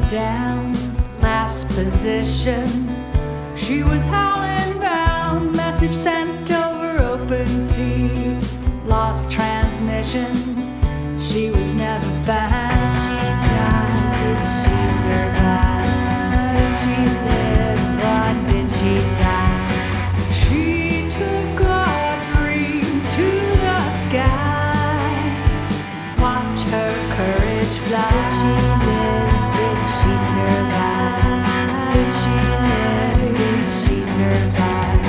down, last position. She was howling bound, message sent over open sea. Lost transmission, she was never found. Did she die? Did she survive? Did she live or did she die? She took our dreams to the sky. Watch her courage fly. Did she live? Did she survive? Did she live? Did she survive?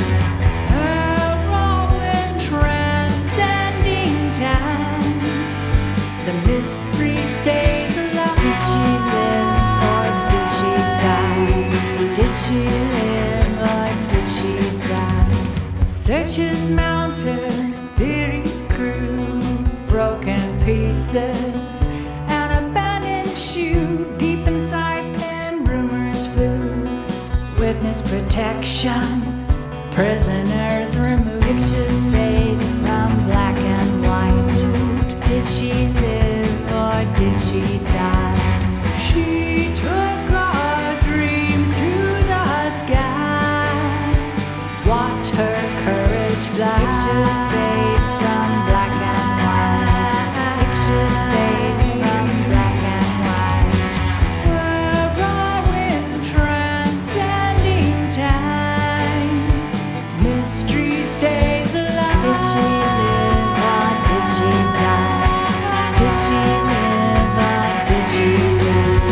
Heroine transcending time. The mystery stays alive. Did she live or did she die? Did she live or did she die? Searches mounted, theories grew, broken pieces, an abandoned shoe. Deep inside pen, rumors flew. Witness protection, prisoners removed. Pictures fade from black and white. Did she live or did she die? She took our dreams to the sky. Watch her courage fly. Pictures fade from black and white. Pictures fade from black and white. Heroine transcending time. Mystery stays alive. Did she live or did she die? Did she live or did she die?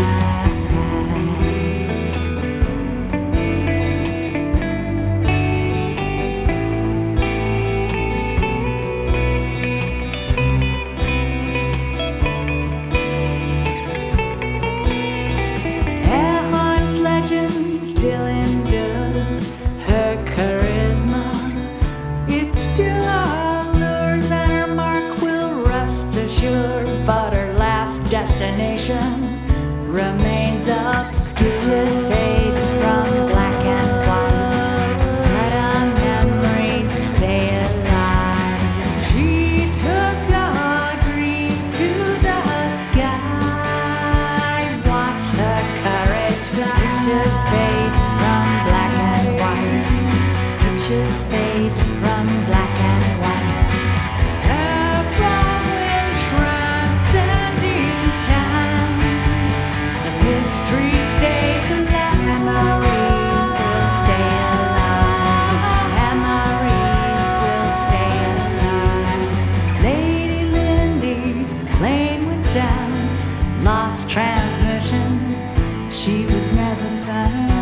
Earhart's legend still endures. Her charisma, it still allures, and her mark will rest assured. But her last destination remains obscure. Pictures fade from black and white, but our memories stay alive. She took our dreams to the sky. Watch her courage fly. Pictures fade from black and white. Pictures fade from black and white. Heroine transcending time. The mystery stays alive. Memories will stay alive. Memories will stay alive. Lady Lindy's plane went down. Lost transmission. She was never found.